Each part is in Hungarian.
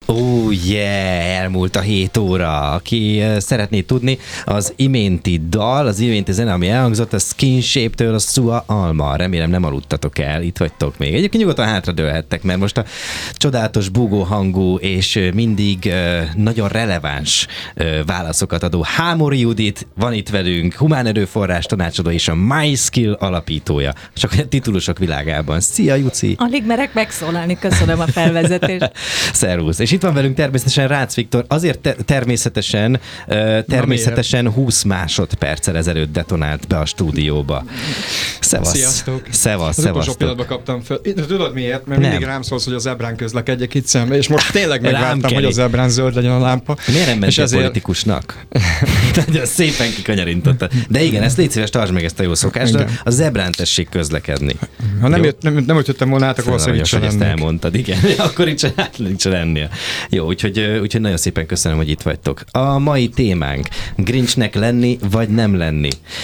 Elmúlt a 7 óra. Aki szeretné tudni, az iménti dal, az iménti zene, ami elhangzott, a Skin Shape-től a Sua Alma. Remélem nem aludtatok el, itt vagytok még. Egyébként nyugodtan hátradőlhettek, mert most a csodálatos búgó hangú és mindig nagyon releváns válaszokat adó Hámori Judit van itt velünk, humán erőforrás tanácsadó és a MySkill alapítója. Csak a titulusok világában. Szia, Juci! Alig merek megszólalni, köszönöm a felvezetést. Szervusz! És itt van velünk természetesen Rácz Viktor, azért természetesen 20 másodperccel ezelőtt detonált be a stúdióba. Szevasz! Sziasztok! Szevasz! Az utolsó pillanatban kaptam föl. Tudod miért? Mert mindig rám szólsz, hogy a zebrán közlekedjek itt szembe, és most tényleg megvártam, hogy a zebrán zöld legyen a lámpa. Miért nem mentél politikusnak? Nagyon szépen kikanyarintotta. De igen, ezt légy szíves, tartsd meg ezt a jó szokást, de a zebrán tessék közlekedni. Ha nem jöttem volna át, akkor valószínűleg hogy ezt elmondtad, igen. Akkor nincs lennie. Jó, úgyhogy nagyon szépen köszönöm, hogy itt vagytok. A mai témánk Grinchnek lenni, vagy nem lenni.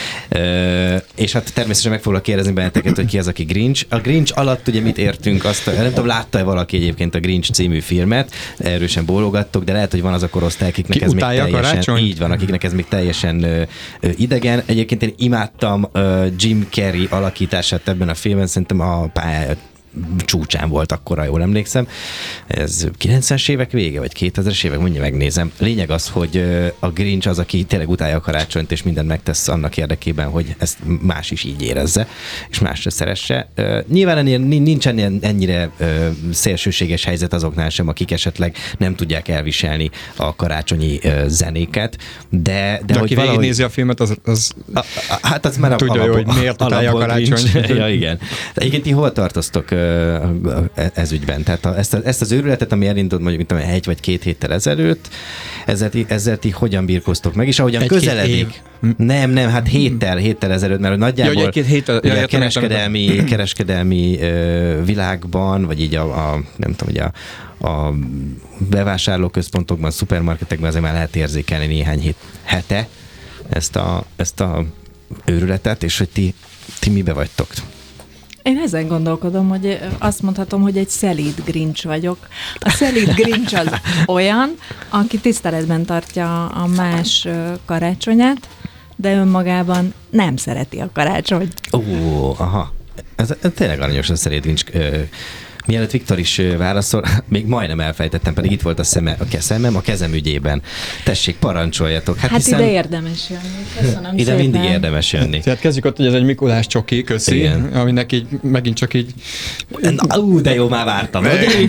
És hát természetesen meg foglak kérdezni benneteket, hogy ki az, aki Grinch. A Grinch alatt ugye mit értünk, nem tudom, látta-e valaki egyébként a Grinch című filmet, erősen bólogattok, de lehet, hogy van az a korosztály, akiknek ez még teljesen, így van, akiknek ez még teljesen idegen. Egyébként én imádtam Jim Carrey alakítását ebben a filmben, szerintem a csúcsán volt akkora, jól emlékszem. Ez 90-es évek vége, vagy 2000-es évek, mondja, megnézem. Lényeg az, hogy a Grinch az, aki tényleg utálja a karácsonyt, és mindent megtesz annak érdekében, hogy ezt más is így érezze, és másra szeresse. Nyilván nincsen ennyire szélsőséges helyzet azoknál sem, akik esetleg nem tudják elviselni a karácsonyi zenéket, de hogy aki valahogy nézi a filmet, hát az már tudja jó, hogy miért utálja a karácsonyt. Ja, igen. De egyébként ti hol tartoztok ez ügyben? Tehát ezt az őrületet, ami elindult mondjuk 1 vagy 2 héttel ezelőtt, ezzel ti hogyan birkoztok meg, és ahogyan közeledik? Nem, hát héttel ezelőtt, mert nagyjából a kereskedelmi világban, vagy így nem tudom, hogy a bevásárlóközpontokban, szupermarketekben azért már lehet érzékelni néhány hete ezt a őrületet, és hogy ti mibe vagytok? Én ezen gondolkodom, hogy azt mondhatom, hogy egy szelíd Grinch vagyok. A szelíd Grinch az olyan, aki tiszteletben tartja a más karácsonyát, de önmagában nem szereti a karácsonyt. Aha. Ez tényleg aranyos a szelíd Grinch. Mielőtt Viktor is válaszol, még majdnem elfejtettem, pedig itt volt a szemem a kezem ügyében. Tessék, parancsoljatok. Hát hiszen ide érdemes jönni. Köszönöm ide szépen. mindig érdemes jönni. Tehát kezdjük ott, hogy ez egy Mikulás csoki, köszi, igen. Aminek így megint csak így... De jó, már vártam.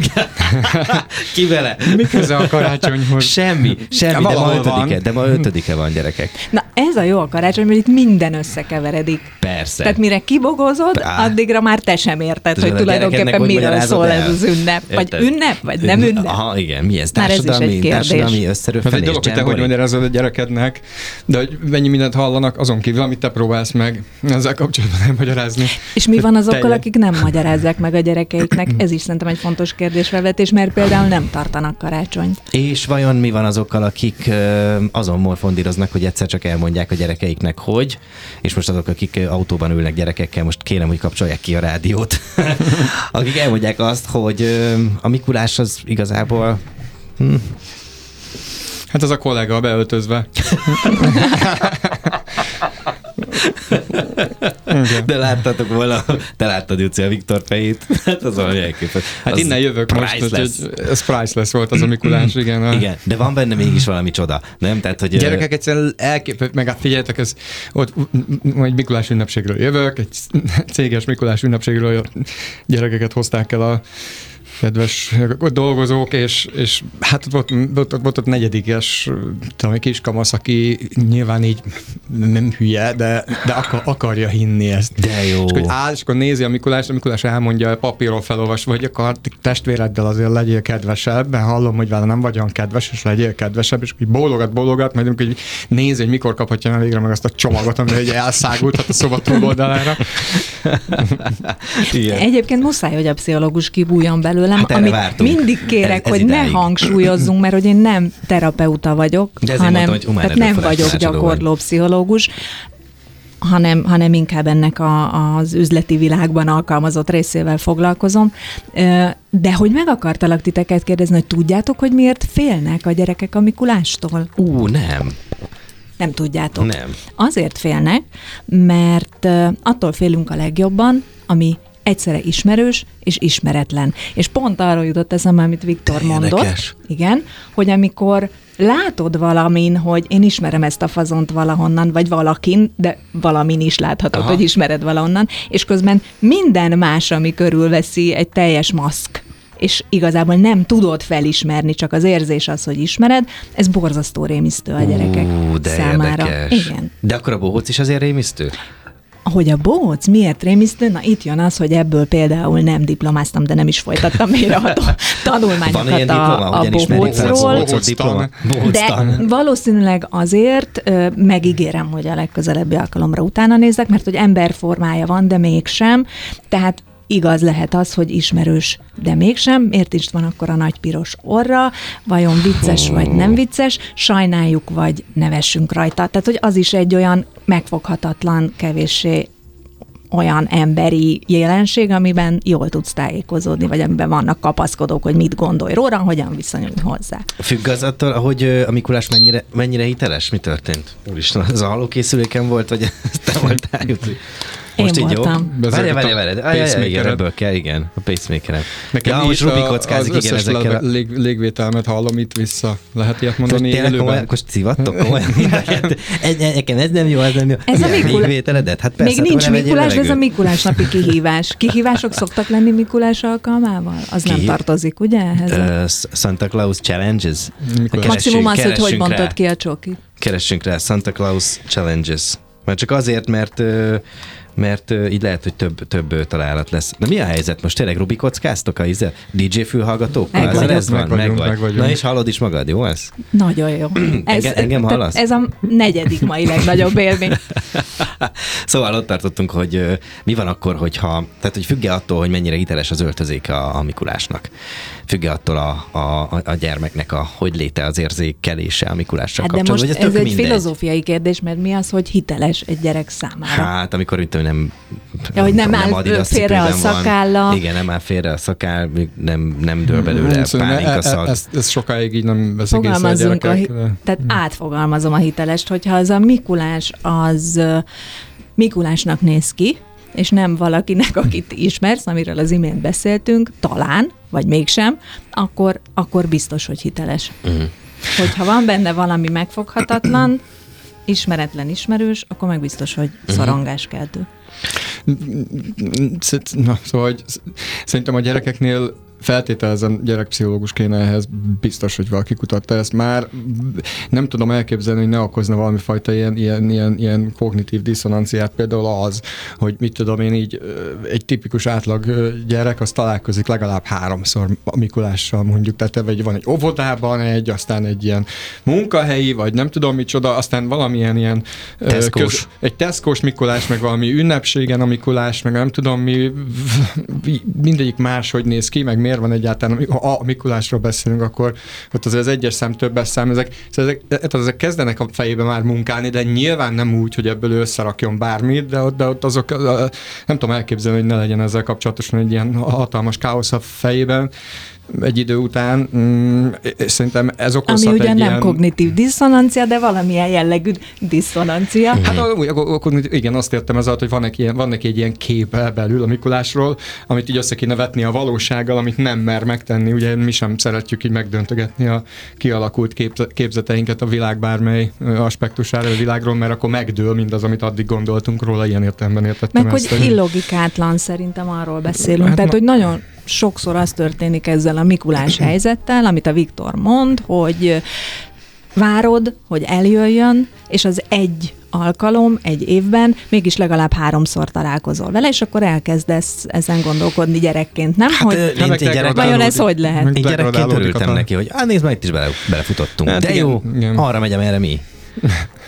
Ki vele? Mi köze a karácsonyhoz? Semmi, de ma 5-e van, gyerekek. Na, ez a jó a karácsony, mert itt minden összekeveredik. Persze. Tehát mire kibogozod, addigra már te sem érted, hogy tulajdonképpen miről szól ez az ünnep. Vagy ünnep, vagy nem ünnep. Aha, igen. Mi ez? Már ez is egy kérdés. Társadalmi összerőfenés. Ez egy dolog, hogy te hogy magyarázod a gyerekednek, de hogy mennyi mindent hallanak azon kívül, amit te próbálsz meg ezzel kapcsolatban nem magyarázni. És mi van azokkal, akik nem magyarázzák meg a gyerekeiknek? Ez is szerintem egy fontos kérdésfelvetés, mert például nem tartanak karácsonyt. És vajon mi van azokkal, akik azon morfondíroznak, hogy egyszer csak elmondják a gyerekeiknek, hogy, és most azok, akik autóban ülnek gyerekekkel, most kérem, hogy kapcsolják ki a rádiót, akik elmondják azt, hogy a Mikulás az igazából... Hát az a kollega beöltözve. De láttatok volna, te láttad, Juci, a Viktor fejét. Hát az valami elképesztő. Hát az innen jövök priceless. Most, ez priceless volt az a Mikulás, igen. Igen, de van benne mégis valami csoda, nem? Tehát, hogy gyerekek egyszerűen meg figyeljetek, ez ott egy Mikulás ünnepségről jövök, egy céges Mikulás ünnepségről gyerekeket hozták el a kedves dolgozók, és hát volt ott negyedikes kiskamasz, aki nyilván így nem hülye, de akarja hinni ezt. De jó. És hogy áll, és akkor nézi a Mikulás elmondja papírról felolvasva, hogy akkor testvéreddel azért legyél kedvesebb, mert hallom, hogy vele nem vagy olyan kedves, és legyél kedvesebb, és úgy bólogat, majd amikor nézi, hogy mikor kaphatja el végre meg azt a csomagot, amire egy elszágultat a szoba túloldalára. Egyébként muszáj, hogy a pszichológus kibújjon belőle, hát amit mindig kérek, hogy idáig. ne hangsúlyozzunk, mert hogy én nem terapeuta vagyok, hanem mondtam, tehát nem vagyok gyakorló pszichológus. hanem inkább ennek az üzleti világban alkalmazott részével foglalkozom. De hogy meg akartalak titeket kérdezni, hogy tudjátok, hogy miért félnek a gyerekek a Mikulástól? Nem. Nem tudjátok. Nem. Azért félnek, mert attól félünk a legjobban, ami egyszerre ismerős és ismeretlen. És pont arról jutott eszembe, amit Viktor mondott. Igen, hogy amikor látod valamin, hogy én ismerem ezt a fazont valahonnan, vagy valakin, de valamin is láthatod, hogy ismered valahonnan, és közben minden más, ami körülveszi, egy teljes maszk, és igazából nem tudod felismerni, csak az érzés az, hogy ismered, ez borzasztó rémisztő a gyerekek de számára. Érdekes. Igen. De akkor a bohóc is azért rémisztő? Hogy a bohóc miért rémisztő? Na itt jön az, hogy ebből például nem diplomáztam, de nem is folytattam mélyreható tanulmányokat a bohócról. De valószínűleg azért megígérem, hogy a legközelebbi alkalomra utána nézek, mert hogy emberformája van, de mégsem. Tehát igaz lehet az, hogy ismerős, de mégsem. Miért is van akkor a nagy piros orra? Vajon vicces vagy nem vicces? Sajnáljuk, vagy nevessünk rajta. Tehát, hogy az is egy olyan megfoghatatlan, kevéssé olyan emberi jelenség, amiben jól tudsz tájékozódni, vagy amiben vannak kapaszkodók, hogy mit gondolj róla, hogyan viszonyulj hozzá. Függ az attól, hogy a Mikulás mennyire hiteles? Mi történt? Úristen, az a hallókészüléken volt, vagy te voltál? Most én így voltam. Jó? Várj, igen, ebből kell, igen, a pacemakerem. Nekem most Rubi kockázik, igen, ezekkel a légvételmet hallom itt vissza. Lehet ilyet mondani élőben? Most szivattok komolyan? Nekem ez nem jó, ez nem jó. Ez a légvételedet? Hát persze, még nincs Mikulás, de ez a Mikulás napi kihívás. Kihívások szoktak lenni Mikulás alkalmával? Az nem tartozik, ugye? Ehhez Santa Claus Challenges? Maximum az, hogy mondtad ki a csokit. Keressünk rá Santa Claus Challenges. Mert csak azért, mert így lehet, hogy több találat lesz. De mi a helyzet? Most tényleg Rubi kockáztok a DJ fülhallgatókkal? Ez van, meg Na és hallod is magad, jó ez? Nagyon jó. Engem hallasz? Ez a negyedik mai legnagyobb élmény. Szóval ott tartottunk, hogy mi van akkor, tehát hogy függ attól, hogy mennyire hiteles az öltözék a Mikulásnak. Függ attól a gyermeknek hogy léte az érzékelése a Mikulással kapcsolatban. De most ez egy filozófiai kérdés, mert mi az, hogy hiteles egy gyerek számára? Hát, amikor nem áll félre a szakálla. Igen, nem áll félre a szakáll, nem dől belőle pánik a szag. Ez sokáig így nem veszik észre a gyerekek. Tehát átfogalmazom a hitelest, hogyha az a Mikulás az Mikulásnak néz ki, és nem valakinek, akit ismersz, amiről az imént beszéltünk, talán, vagy mégsem, akkor biztos, hogy hiteles. Hogyha van benne valami megfoghatatlan, ismeretlen ismerős, akkor meg biztos, hogy szorongáskeltő. Na, szóval szerintem a gyerekeknél feltételezem, gyerekpszichológus kéne ehhez, biztos, hogy valaki kutatta ezt már. Nem tudom elképzelni, hogy ne okozna valami fajta ilyen kognitív diszonanciát, például az, hogy mit tudom én így, egy tipikus átlag gyerek, az találkozik legalább 3-szor a Mikulással mondjuk, tehát vagy van egy óvodában aztán egy ilyen munkahelyi, vagy nem tudom micsoda, aztán valamilyen ilyen egy Tesco-s Mikulás, meg valami ünnepségen a Mikulás, meg nem tudom mi, mindegyik máshogy néz ki, meg miért van egyáltalán, ha a Mikulásról beszélünk, akkor ott azért az egyes szám, többes szám, ezek kezdenek a fejébe már munkálni, de nyilván nem úgy, hogy ebből összerakjon bármit, de ott azok, nem tudom elképzelni, hogy ne legyen ezzel kapcsolatosan egy ilyen hatalmas káosz a fejében egy idő után. Szerintem ez okozhat ami ugyan egy nem ilyen... kognitív diszonancia, de valamilyen jellegű diszonancia. Hát igen, azt értem ez alatt, hogy van neki egy ilyen kép belül a Mikulásról, amit így össze kéne vetni a valósággal, amit nem mer megtenni. Ugye mi sem szeretjük így megdöntögetni a kialakult képzeteinket a világ bármely aspektusára a világról, mert akkor megdől mindaz, amit addig gondoltunk róla, ilyen értelemben értettem meg ezt. Hogy illogikátlan, szerintem arról beszélünk. Tehát, hogy nagyon sokszor az történik ezzel a Mikulás helyzettel, amit a Viktor mond, hogy várod, hogy eljöjjön, és az egy alkalom egy évben mégis legalább 3-szor találkozol vele, és akkor elkezdesz ezen gondolkodni gyerekként, nem? Hát, hogy vajon ez hogy lehet? Én gyerekként örültem neki, hogy nézd meg, itt is belefutottunk. Hát, de jó, arra megyem, erre mi?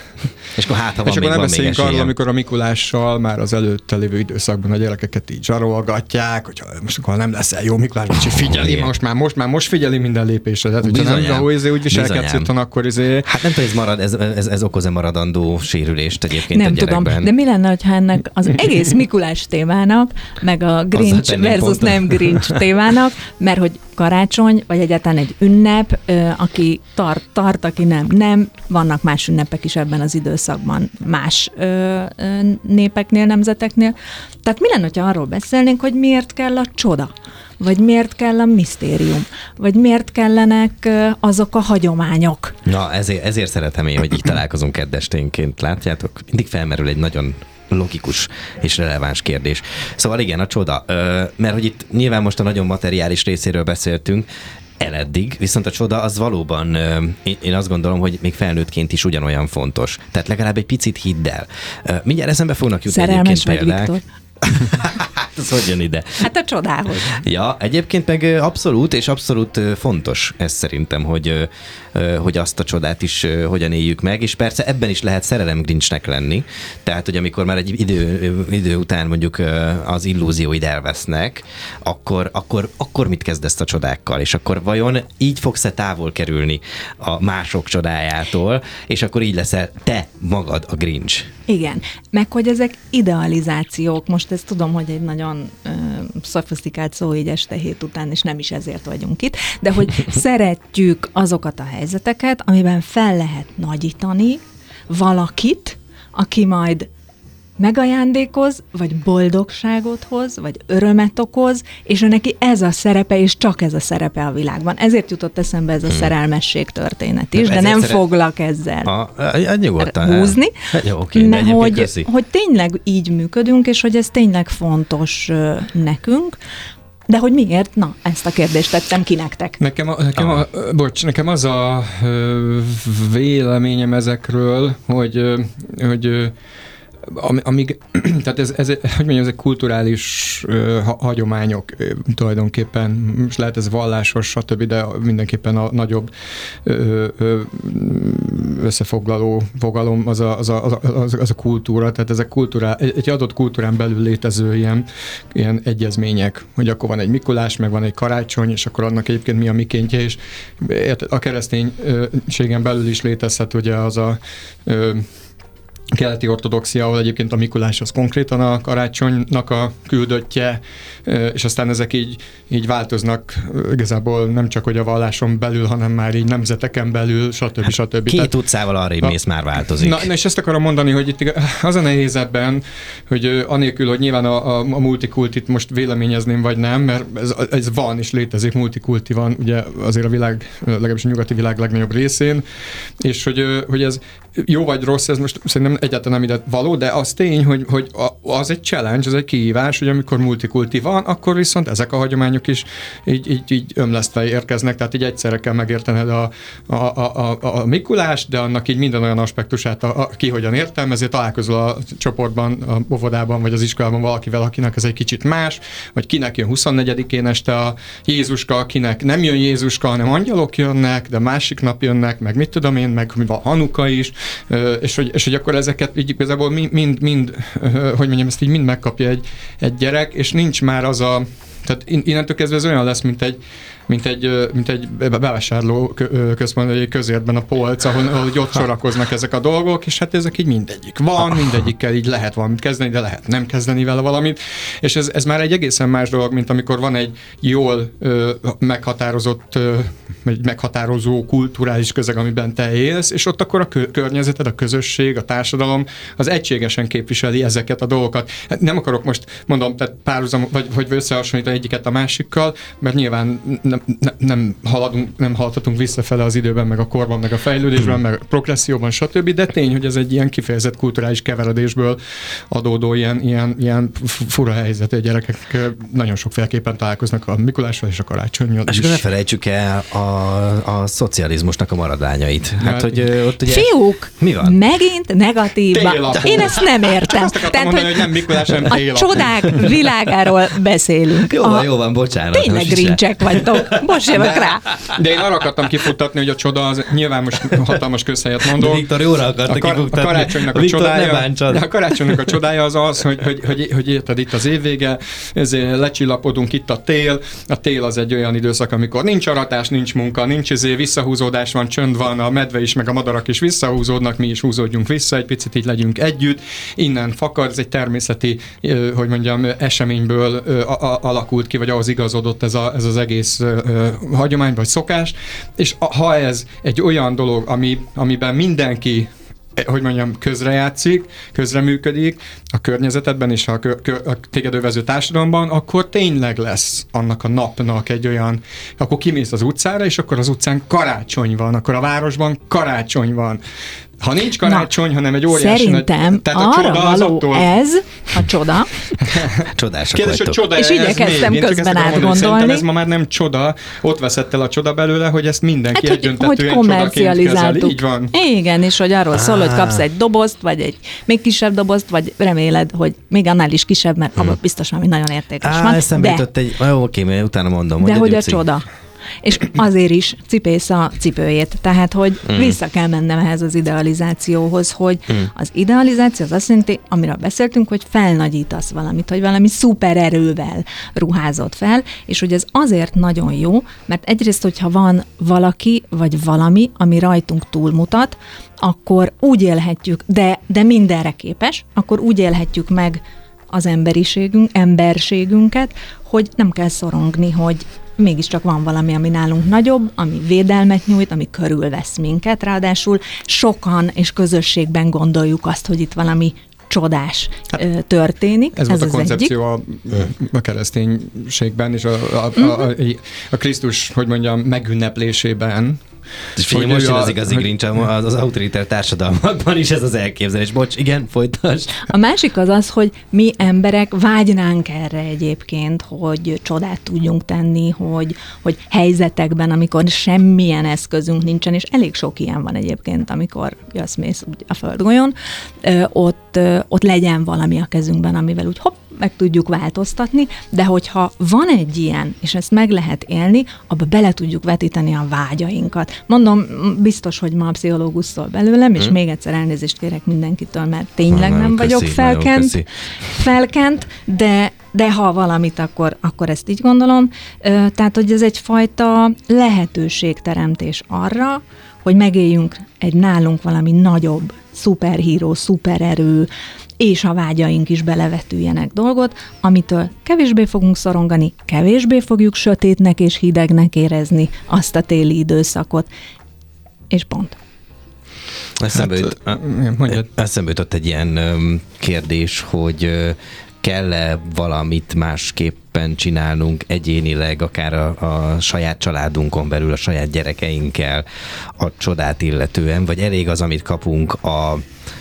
És akkor hát, ha és van akkor még, nem van még beszéljünk arról, esélye. amikor a Mikulással már az előtte lévő időszakban a gyerekeket így zsarolgatják, hogy most akkor nem leszel jó Mikulás, hogy figyeli, Igen. most figyeli minden lépésre. Tehát, hogyha Bizonyám. nem úgy viselkedsz, akkor Hát nem tudom, ez okoz-e maradandó sérülést egyébként Nem a tudom, gyerekben? de mi lenne, hogyha ennek az egész Mikulás témának, meg a Grinch tenném versus pontot. nem Grinch témának, mert hogy karácsony, vagy egyáltalán egy ünnep, aki tart, aki nem, vannak más ünnepek is ebben az időszakban, más népeknél, nemzeteknél. Tehát mi lenne, hogyha arról beszélnénk, hogy miért kell a csoda? Vagy miért kell a misztérium? Vagy miért kellenek azok a hagyományok? Na, ezért szeretem én, hogy így találkozunk keddesténként, látjátok? Mindig felmerül egy nagyon logikus és releváns kérdés. Szóval igen, a csoda. Mert hogy itt nyilván most a nagyon materiális részéről beszéltünk, eleddig, viszont a csoda az valóban, én azt gondolom, hogy még felnőttként is ugyanolyan fontos. Tehát legalább egy picit hidd el. Mindjárt eszembe fognak jutni Szerelmes vagy, példák. Viktor? Ez hogy jön ide? Hát a csodához. Ja, egyébként meg abszolút fontos ez szerintem, hogy azt a csodát is hogyan éljük meg, és persze ebben is lehet szerelem Grinchnek lenni, tehát, hogy amikor már egy idő után mondjuk az illúzióid elvesznek, akkor mit kezdesz a csodákkal, és akkor vajon így fogsz-e távol kerülni a mások csodájától, és akkor így leszel te magad a Grinch. Igen, meg hogy ezek idealizációk, most ezt tudom, hogy egy nagyon szofisztikált szó így este hét után, és nem is ezért vagyunk itt, de hogy szeretjük azokat a helyzeteket, amiben fel lehet nagyítani valakit, aki majd megajándékoz, vagy boldogságot hoz, vagy örömet okoz, és ő neki ez a szerepe, és csak ez a szerepe a világban. Ezért jutott eszembe ez a szerelmesség történet is, de nem foglak ezzel nyugodtan húzni, jó, oké, de hogy tényleg így működünk, és hogy ez tényleg fontos nekünk, de hogy miért? Na, ezt a kérdést tettem ki nektek. Nekem az a véleményem ezekről, hogy amíg, tehát hogy mondjam, ezek kulturális hagyományok tulajdonképpen, és lehet ez vallásos, stb., de mindenképpen a nagyobb összefoglaló fogalom az a kultúra, tehát ezek egy adott kultúrán belül létező ilyen egyezmények, hogy akkor van egy Mikulás, meg van egy karácsony, és akkor annak egyébként mi a mikéntje, és a kereszténységen belül is létezhet ugye az a keleti ortodoxia, ahol egyébként a Mikulás az konkrétan a karácsonynak a küldöttje, és aztán ezek így változnak igazából nem csak hogy a valláson belül, hanem már így nemzeteken belül, stb. Két utcával arrébb mész, már változik. Na, és ezt akarom mondani, hogy itt az a nehéz ebben, hogy anélkül, hogy nyilván a multikultit most véleményezném, vagy nem, mert ez van és létezik, multikulti van, ugye azért a világ, legalábbis a nyugati világ legnagyobb részén, és hogy ez jó vagy rossz, ez most szerintem egyáltalán nem ide való, de az tény, hogy az egy challenge, az egy kihívás, hogy amikor multikulti van, akkor viszont ezek a hagyományok is így ömlesztve érkeznek, tehát így egyszerre kell megértened a Mikulást, de annak így minden olyan aspektusát, ki hogyan értelmezi, találkozol a csoportban, a óvodában vagy az iskolában valakivel, akinek ez egy kicsit más, vagy kinek jön 24-én este a Jézuska, kinek nem jön Jézuska, hanem angyalok jönnek, de másik nap jönnek, meg mit tudom én, meg a Hanuka is, és hogy akkor ezeket így igazából mind hogy mondjam, ezt így mind megkapja egy gyerek, és nincs már az a, tehát innentől kezdve ez olyan lesz, mint egy bevásárló központ, egy közértben a polc, ahol ott sorakoznak ezek a dolgok, és hát ezek így mindegyik van, mindegyikkel így lehet valamit kezdeni, de lehet nem kezdeni vele valamit, és ez már egy egészen más dolog, mint amikor van egy jól meghatározott, egy meghatározó kulturális közeg, amiben te élsz, és ott akkor a környezeted, a közösség, a társadalom az egységesen képviseli ezeket a dolgokat. Hát nem akarok most, mondom, tehát párhuzam, vagy összehasonlítani egyiket a másikkal, mert nyilván nem haladhatunk visszafele az időben, meg a korban, meg a fejlődésben, meg a progresszióban, stb., de tény, hogy ez egy ilyen kifejezett kulturális keveredésből adódó ilyen fura helyzet, hogy gyerekek nagyon sokféleképpen találkoznak a Mikulással és a karácsonnyal. És ne felejtsük el a szocializmusnak a maradványait. Hát, hogy ott ugye... Fiúk, mi van? Megint negatívban. Én ezt nem értem. Azt akartam mondani, hogy nem Mikulás, hanem a csodák világáról beszélünk. Jó van, bocsánat. Tényleg grincsek vagytok. most jövök rá. De én arra akartam kifuttatni, hogy a csoda az nyilván most hatalmas közhelyet mondom. Viktor jóra akarta kifuttatni. A karácsonynak a csodája, de a karácsonynak a csodája az, hogy érted, itt az évvége, ezért lecsillapodunk, itt a tél az egy olyan időszak, amikor nincs aratás, nincs munka, nincs visszahúzódás van, csönd van, a medve is, meg a madarak is visszahúzódnak, mi is húzódjunk vissza, egy picit így legyünk együtt, innen fakad, ez egy természeti, hogy mondjam, eseményből alakult ki, vagy ahhoz igazodott ez az egész hagyomány, vagy szokás, és ha ez egy olyan dolog, amiben mindenki, hogy mondjam, közrejátszik, közreműködik a környezetedben és a téged övező társadalomban, akkor tényleg lesz annak a napnak egy olyan, akkor kimész az utcára, és akkor az utcán karácsony van, akkor a városban karácsony van. Ha nincs karácsony, hanem egy óriási szerintem tehát a arra csoda való az attól... ez, a csoda. Csodásak Kérdés, hogy vagytok. csoda És igyekeztem közben átgondolni. Szerintem ez ma már nem csoda, ott veszett el a csoda belőle, hogy ezt mindenki Hát, egyöntetően hogy csodaként kezeli. Így van. Igen, és hogy arról szól, hogy kapsz egy dobozt, vagy egy még kisebb dobozt, vagy reméled, hogy még annál is kisebb, mert abban biztos valami nagyon értékes van. Eszembe jutott egy... Oké, mert utána mondom. De hogy a csoda. És azért is cipész a cipőjét. Tehát, hogy vissza kell mennem ehhez az idealizációhoz, hogy az idealizáció az azt jelenti, amiről beszéltünk, hogy felnagyítasz valamit, hogy valami szupererővel ruházod fel, és hogy ez azért nagyon jó, mert egyrészt, hogyha van valaki, vagy valami, ami rajtunk túlmutat, akkor úgy élhetjük, de mindenre képes, akkor úgy élhetjük meg az emberségünket, hogy nem kell szorongni, hogy mégiscsak van valami, ami nálunk nagyobb, ami védelmet nyújt, ami körülvesz minket, ráadásul sokan és közösségben gondoljuk azt, hogy itt valami csodás történik. Ez volt a koncepció a kereszténységben és a Krisztus, hogy mondjam, megünneplésében. És figyelj, most jön az igazi Grinch, az autoritár társadalmakban is ez az elképzelés. Bocs, igen, folytasd. A másik az, hogy mi emberek vágynánk erre egyébként, hogy csodát tudjunk tenni, hogy helyzetekben, amikor semmilyen eszközünk nincsen, és elég sok ilyen van egyébként, amikor jössz-mész a földgolyón, ott legyen valami a kezünkben, amivel úgy hopp, meg tudjuk változtatni, de hogyha van egy ilyen, és ezt meg lehet élni, abba bele tudjuk vetíteni a vágyainkat. Mondom, biztos, hogy ma a pszichológus szól belőlem, és még egyszer elnézést kérek mindenkitől, mert tényleg nem vagyok felkent, de ha valamit, akkor ezt így gondolom. Tehát, hogy ez egyfajta lehetőségteremtés arra, hogy megéljünk egy nálunk valami nagyobb, szuperhíró, szupererő, és a vágyaink is belevetüljenek dolgot, amitől kevésbé fogunk szorongani, kevésbé fogjuk sötétnek és hidegnek érezni azt a téli időszakot. És pont. Eszembe jutott egy ilyen kérdés, hogy kell-e valamit másképpen csinálnunk egyénileg, akár a saját családunkon belül, a saját gyerekeinkkel a csodát illetően, vagy elég az, amit kapunk a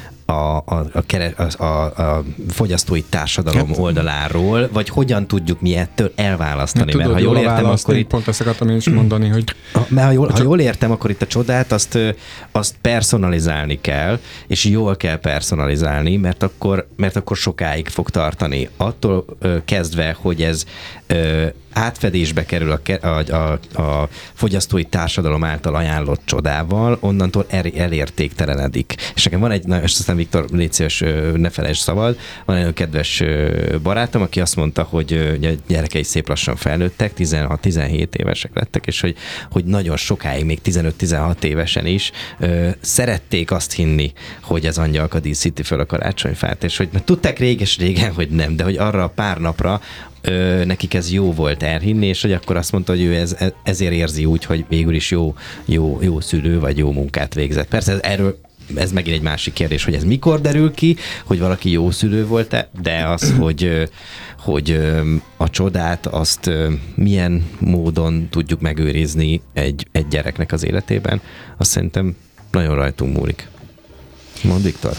fogyasztói társadalom oldaláról, vagy hogyan tudjuk mi ettől elválasztani? Mert ha jól értem, akkor itt... Pont ezt akartam én is mondani, hogy... Ha jól értem, akkor itt a csodát azt personalizálni kell, és jól kell personalizálni, mert akkor sokáig fog tartani. Attól kezdve, hogy ez átfedésbe kerül a fogyasztói társadalom által ajánlott csodával, onnantól elértéktelenedik. És nekem van egy, és aztán Viktor, légy szíves, ne felejtsd szabad, van egy kedves barátom, aki azt mondta, hogy a gyerekei szép lassan felnőttek, 16-17 évesek lettek, és hogy nagyon sokáig, még 15-16 évesen is szerették azt hinni, hogy az angyalka díszíti fel a karácsonyfát, és hogy tudták régen, hogy nem, de hogy arra a pár napra nekik ez jó volt elhinni, és hogy akkor azt mondta, hogy ő ezért érzi úgy, hogy végül is jó szülő, vagy jó munkát végzett. Persze ez megint egy másik kérdés, hogy ez mikor derül ki, hogy valaki jó szülő volt-e, de az, hogy a csodát azt milyen módon tudjuk megőrizni egy gyereknek az életében, azt szerintem nagyon rajtunk múlik. Mond Viktor.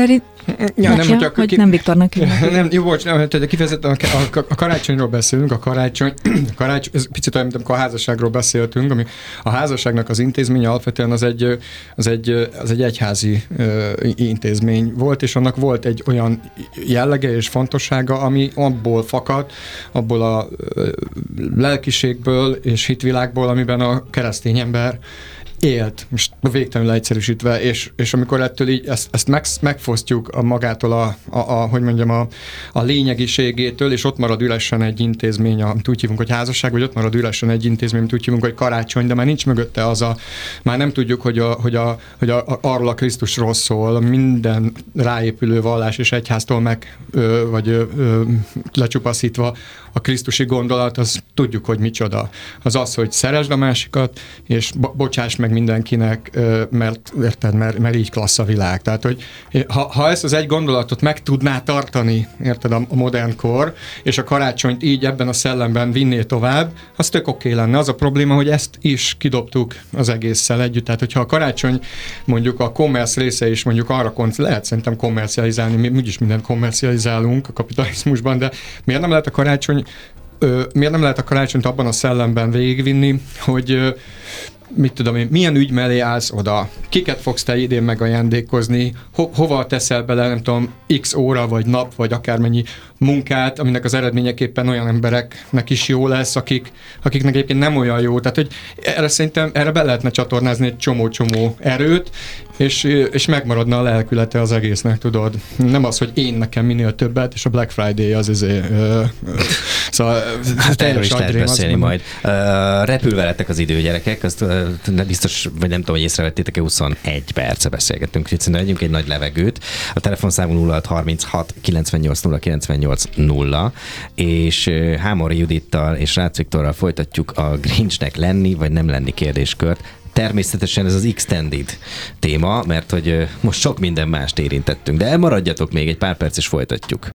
Nem Viktornak hívnak. Nem, jó, bocs, nem, tehát kifejezetten a karácsonyról beszélünk, a karácsony, ez picit olyan, mint amikor a házasságról beszéltünk, ami a házasságnak az intézménye alapvetően az egy egyházi intézmény volt, és annak volt egy olyan jellege és fontossága, ami abból fakad, abból a lelkiségből és hitvilágból, amiben a keresztény ember élt, most végtelenül egyszerűsítve, és amikor ettől így ezt megfosztjuk magától hogy mondjam, a lényegiségétől, és ott marad üresen egy intézmény, amit úgy hívunk, hogy házasság, vagy ott marad üresen egy intézmény, amit úgy hívunk, hogy karácsony, de már nincs mögötte már nem tudjuk, hogy arról a Krisztusról szól, minden ráépülő vallás és egyháztól lecsupaszítva a krisztusi gondolat, az tudjuk, hogy micsoda. Az, hogy szeresd a másikat, és bocsáss meg mindenkinek, mert így klassz a világ. Tehát, hogy ha ezt az egy gondolatot meg tudná tartani, érted, a modern kor, és a karácsonyt így ebben a szellemben vinné tovább, az tök oké lenne. Az a probléma, hogy ezt is kidobtuk az egésszel együtt. Tehát, hogyha a karácsony mondjuk a commerce része is mondjuk arra lehet szerintem kommercializálni, mi úgyis mindent kommercializálunk a kapitalizmusban, de miért nem lehet a karácsonyt abban a szellemben végigvinni, hogy mit tudom én, milyen ügy mellé állsz oda, kiket fogsz te idén megajándékozni, hova teszel bele, nem tudom, x óra, vagy nap, vagy akármennyi munkát, aminek az eredményeképpen olyan embereknek is jó lesz, akiknek egyébként nem olyan jó. Tehát, hogy erre be lehetne csatornázni egy csomó erőt, és megmaradna a lelkülete az egésznek, tudod. Nem az, hogy én nekem minél többet, és a Black Friday az szóval hát erről is lehet beszélni majd. Repül veletek az idő, gyerekek, azt biztos, vagy nem tudom, hogy észrevettétek-e, 21 perce beszélgettünk, úgyhogy szerintem vegyünk egy nagy levegőt. A telefonszámunk 0636 98 0 98 0, és Hámori Judittal és Rácz Viktorral folytatjuk a Grinchnek lenni, vagy nem lenni kérdéskört. Természetesen ez az extended téma, mert hogy most sok minden mást érintettünk, de elmaradjatok még egy pár perc, és folytatjuk.